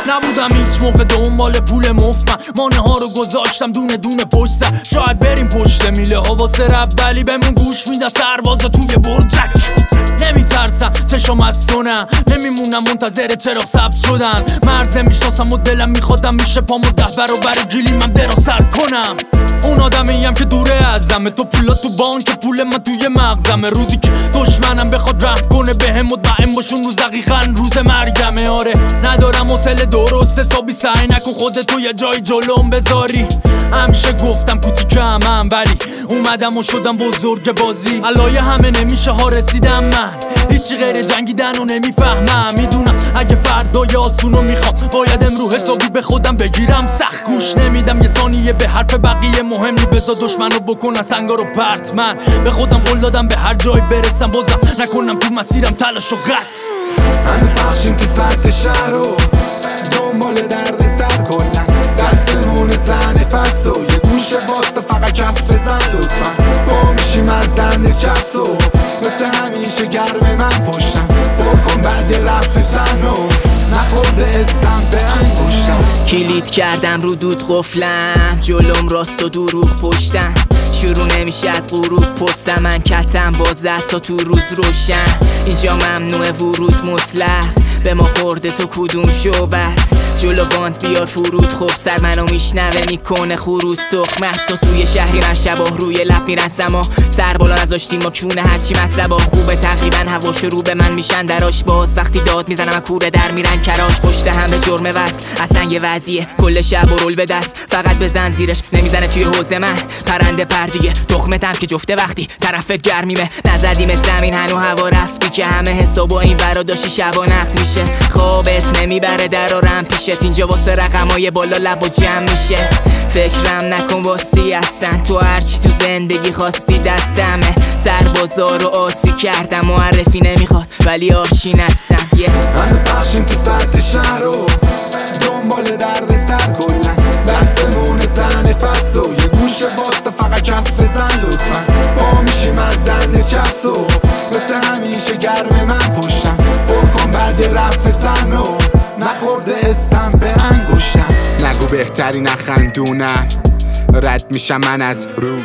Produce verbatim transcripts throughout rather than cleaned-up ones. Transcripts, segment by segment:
نبودم هیچ موقع دنبال پول مفت، من مانه ها رو گذاشتم دونه دونه پشت سر. شاید بریم پشت میله ها واسه رب، ولی بهمون گوش میدن سربازا توی برجک. نمیترسم چشم از سنم، نمیمونم منتظر چرا سبز شدن. مرزه میشناسم و دلم میخوادم میشه پامو ده برابر گیلی من برا سر کنم. اون آدمیم که دوره ازمه، تو پولا تو بانک پول من توی مغزمه. روزی که دشمنم بخواد رحم کنه بهم مطمئن باشون روز دقیقاً روز مرگمه. آره ندارم حوصله درست حسابی، سعی نکن خودتو یه جای جلوم بذاری. همیشه گفتم کوچیکم هم، ولی اومدم و شدم بزرگ بازی. علای همه نمیشه ها رسیدم من، هیچی غیر جنگیدن و نمیفهمم. میدونم اگه فردا یا آسونو میخوام باید امرو حسابی به خودم بگیرم سخت. گوش نمیدم یه ثانیه به حرف بقیه، مهم نی بذار دشمنو بکنن سنگا رو پرت. من به خودم قول دادم به هر جای برسم بازم نکنم تو مسیرم تلاش و قط. منو بخشیم تو سطح شهر رو دنبال درد سر کنن، دستمون زن پس و یه گوشه واسه فقط کف بزن لطفا. با میشیم از دنده چپس و مثل همیشه گرم من پشتم. بکن بعد رفت سن و نخورده استم به انگوشتم. کلید کردم رو دود قفلم، جلوم راست و دروغ پشتم. شروع نمیشه از غروب پستم، من کتم بازد تا تو روز روشن. اینجا ممنوع ورود مطلق، به ما خورده تو کدوم شوبت. جلو باند بیار فرود، خب سر منو میشنوه میکنه خروس تخمت. تا توی شهری من شباه روی لب میرن سما، سر بالا نذاشتیم ما کونه هرچی مطلبا خوبه. تقریبا هوا شروع به من میشن دراش باز، وقتی داد میزنم از کوره در میرن کراش. پشت همه جرم وصل اصلا یه وضعیه، کل شب و رول به دست فقط بزن زیرش. نمیزنه توی حوزه من پرنده پردیگه، تخمتم که جفته وقتی طرفت گرمیمه. نزدیمت زمین هنو هوا رفتی که همه حسابا این ورا داشتی شبا نقد میشه. خوابت نمیبره درارم پیشت، اینجا واسه رقمای بالا لب و جمع میشه. فکرم نکن واسی هستن، تو هرچی تو زندگی خواستی دستمه. سربازا رو آسی کردم، معرفی نمیخواد ولی آشین هستم. yeah. منو بخشیم تو سطح شهر رو دنبال درد سر کنن، دستمون زن پس و یه گوشه واسه فقط کف بزن لطفا. با میشیم از دنده چپس و مثل همیشه گرم من پشتم. بکن بعد رفت سن و نخورده استم به انگوشتم. نگو بهتری نخندونم، رد میشم من از رود.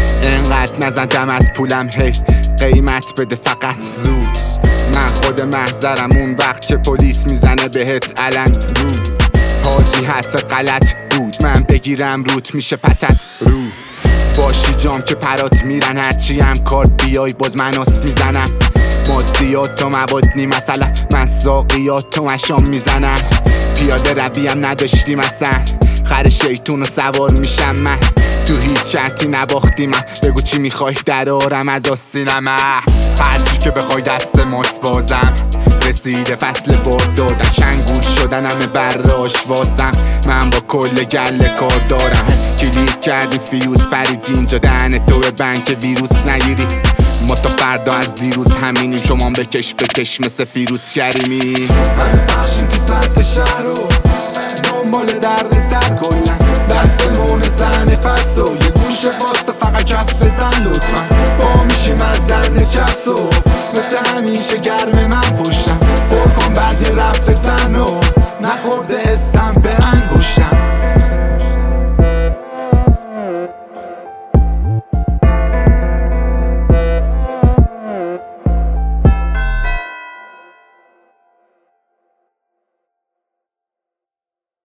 انقدر نزندم از پولم، هی قیمت بده فقط زود. من خود محضرم اون وقت که پلیس میزنه بهت علن رود. حاجی حس غلط بود، من بگیرم روت میشه پتت رو. باشی جام که پرات میرن، هرچی هم کارت بیای باز من آس میزنم. مادیات و مواد نی مثلا، من ساقیات و مشام میزنم. پیاده رویم نداشتیم اصلا، خر شیطون و سوار میشم من. تو هیچ شرطی نباختی من، بگو چی میخوای درارم از آستینم. هرچی که بخوای دست ماست بازم، رسیده فصل برد دادن. شنگول شدن همه براش واسم، من با کل گله کار دارم. کلید کردی فیوز پرید اینجا دهن تو به بنک ویروس نگیری. ما تا فردا از دیروز همینیم، شما بکش بکش مثل فیروز کریمی. منو بخشیم تو سطح شهر رو دنبال درد سر کنن، دستمون زن پس و یه گوشه واسه فقط کف بزن لطفا. با میشیم از دنده چپس و مثل همیشه گرم من